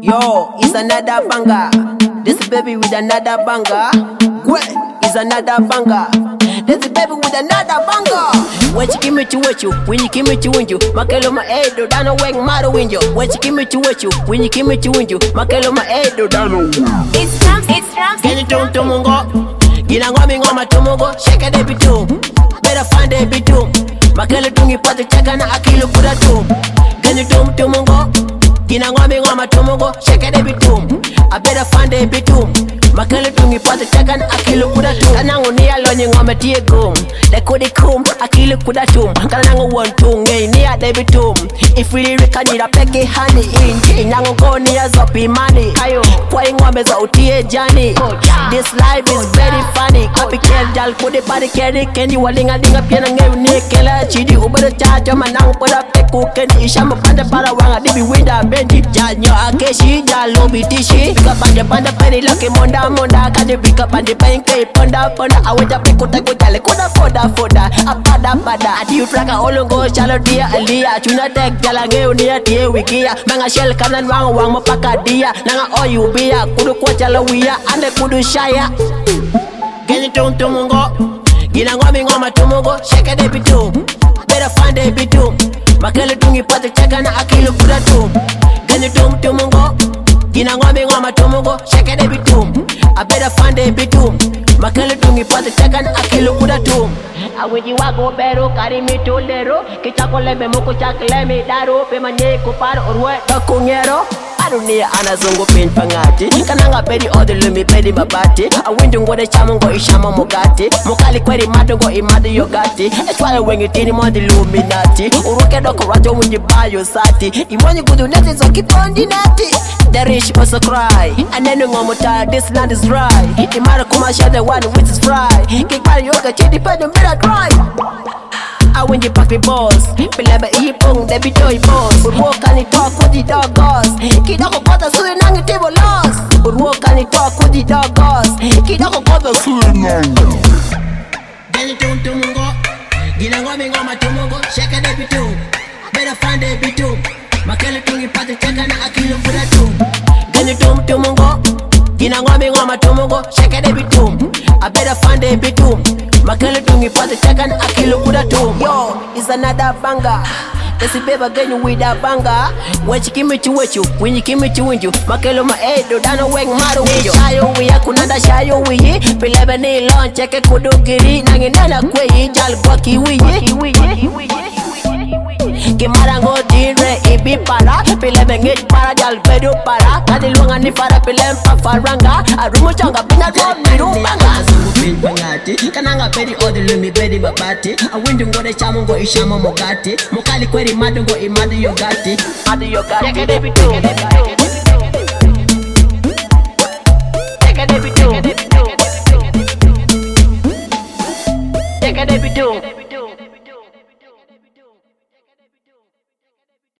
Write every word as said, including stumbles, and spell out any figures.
Yo, it's another banger. This baby with another banger. Gwe is another banger. This baby with another banger. When you give me to what you, when you give me to win you, Makelo my head, do dano weng matter win you. When you give me to what you, when you give me to win you, Makelo my head, do dano. It's Rams, it's Rams. Can you tum tumungo? Gina ngami ngoma tumugo, shake it every tum. Better find a bit tum. Makelo tungi pati chaka na akilu kuda tum. Can you tum tumungo? Gina ngami ngoma tumugo, shake it every tum. I better find a bit tum. Makelo tungi pati chaka na akilu kuda tum. Kanango ni alonye ngoma tie gum. Le kodi kum, akilu kuda tum. Kanango one tum, ngay ni a debi tum. If we rika nida peke honey inji. Nyango go ni a zopi money. Ayo, kwa ingombe za utie jani. This life is very funny. Kapi kel jal kodi pari keri kendi. Walinga linga pia na ngewi ni kela chidi. Ubada chacho manango poda peku kendi. Ishamba panda para wanga dibi winda bendi. Janyo akeshi, jalo bitishi. Bika pande panda peri lake monda monda. Kade bika pande penke ponda ponda. Aweta peku tako jale kuda foda foda. Abada bada. Adi utraka olongo chalo dia alia. Chuna tek jala ngewi ni atie wikia. Manga shell kanan wanga wang mapaka dia. Nanga oyu bia. Kudu kwa chalo wia. Ande kudu shaya. Geni tum tumungo. Gina ngomi ngoma tumugo. Shake de bitum. Better find a bitum. Makelo tungi pati chaka na akilu kuda tum. Geni tum tumungo. Gina ngomi ngoma tumugo. Shake de bitum. I better find a bitum. Makelo tungi pati chaka na akilu kuda tum. Awiji wago bero kari mi tolero. Kichako leme moko chakle mi daro. Pema nye kuparo orwe dokungero. Adunia anazungu pin pangati. Kananga pedi odi lumi pedi mabati. Awindu ngode chamu ngo ishama mugati. Mukali kweri madu ngo imadu yogati. Echwale wengi tini mwadi luminati. Uruke doko rajo mwinji bayo sati. Imwanyi kudu neti so kipondi nati. The rich must cry. Anenu ngomu tire, this land is dry. Imara kumasha the one which is fry. Kikpari yoga chidi pedo mbira cry. I win you pack the boss. Pilaba ipong, debi toy boss. Urwoka ni talk with the doggos. Kidako kota suye nangi table loss. Urwoka ni talk with the doggos. Kidako kota suye nangi. Geni tum tumungo. Gina ngomi ngoma tumungo. Shake a debi tum. Better find a bitum. Makele tungi pati chaka na akilu kuda tum. Geni tum tumungo. Gina ngomi ngoma tumungo. Shake a debi tum. I better find a bitum. Makelo tungi pati chaka na akilu kuda tum. Yo, it's another banger. This is baby again with a banger. When you give me to what you, when you give me to win you. Makelo ma eh do dano weng maru wiyo. Shayo wiya kunanda shayo wiyi. Pilebe ni lon cheke kudugiri. Nangi nana kweyi jal gwaki wiyi. Kimarango dire ibi para. Pilebe ngej para jal bedu para. Kadi lunga ni fara pilem pa faranga. Arumu changa pina romi rumanga. Kananga pedi odi lumi pedi babati. Awindu ngode chamu ngo ishama mogati. Mukali kweri madu ngo imadu yogati. Madu yogati.